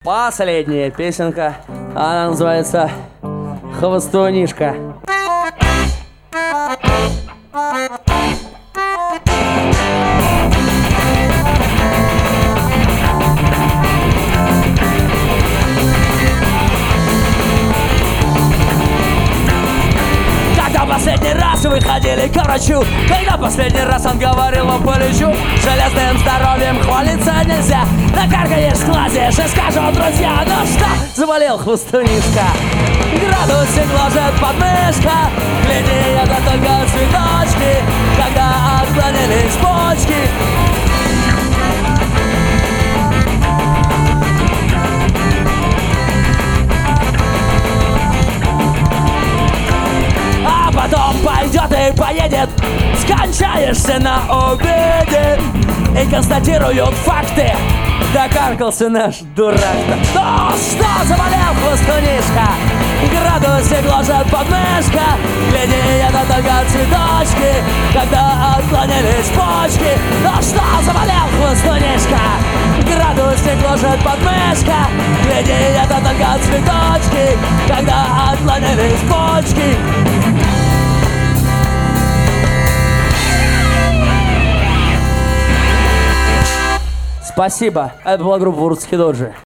Последняя песенка, она называется «Хвостунишка». Когда последний раз выходили к врачу, когда последний раз он говорил вам полечу, железным здоровьем хвалиться нельзя, накаркаешь в глазе, же скажут друзья. Ну что, заболел хвостунишка, градусик ложит подмышка, гляди, это только цветочки, когда отклонились почки. Потом пойдет и поедет, скончаешься на обеде. И констатируют факты, докаркался наш дурак-то. Ну что, заболел хвостунишка, градусик ложит подмышка, гляди, это только цветочки, когда отклонились почки. Ну что, заболел хвостунишка, градусик ложит подмышка, гляди, это только цветочки, когда отклонились почки. Спасибо. Это была группа Урусские Доджи.